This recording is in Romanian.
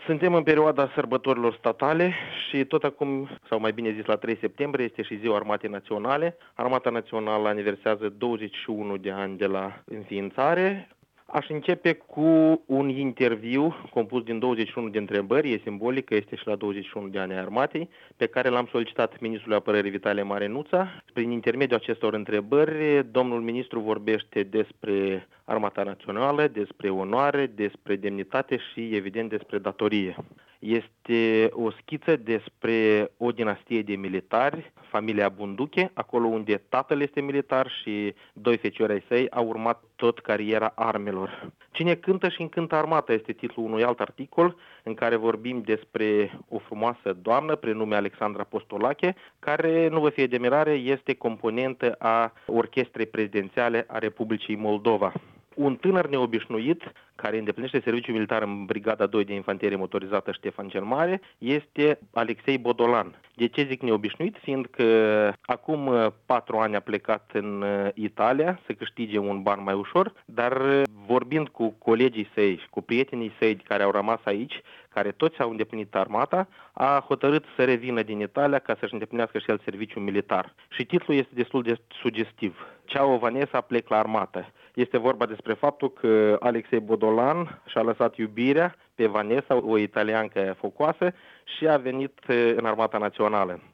Suntem în perioada sărbătorilor statale și tot acum, sau mai bine zis la 3 septembrie, este și Ziua Armatei Naționale. Armata Națională aniversează 21 de ani de la înființare. Aș începe cu un interviu compus din 21 de întrebări, e simbolic că este și la 21 de ani ai armatei, pe care l-am solicitat ministrului apărării Vitalie Mare-Nuța. Prin intermediul acestor întrebări, domnul ministru vorbește despre Armata Națională, despre onoare, despre demnitate și, evident, despre datorie. Este o schiță despre o dinastie de militari, familia Bunduche, acolo unde tatăl este militar și doi feciori ai săi au urmat tot cariera armelor. Cine cântă și încântă armata este titlul unui alt articol în care vorbim despre o frumoasă doamnă prenume Alexandra Postolache, care, nu vă fie de mirare, este componentă a orchestrei prezidențiale a Republicii Moldova. Un tânăr neobișnuit, care îndeplinește serviciul militar în Brigada 2 de Infanterie Motorizată Ștefan cel Mare, este Alexei Bodolan. De ce zic neobișnuit? Fiindcă acum 4 ani a plecat în Italia să câștige un ban mai ușor, dar vorbind cu colegii săi, cu prietenii săi care au rămas aici, care toți au îndeplinit armata, a hotărât să revină din Italia ca să-și îndeplinească și el serviciul militar. Și titlul este destul de sugestiv. Ciao Vanessa, plec la armată. Este vorba despre faptul că Alexei Bodolan și-a lăsat iubirea pe Vanessa, o italiancă focoasă, și a venit în Armata Națională.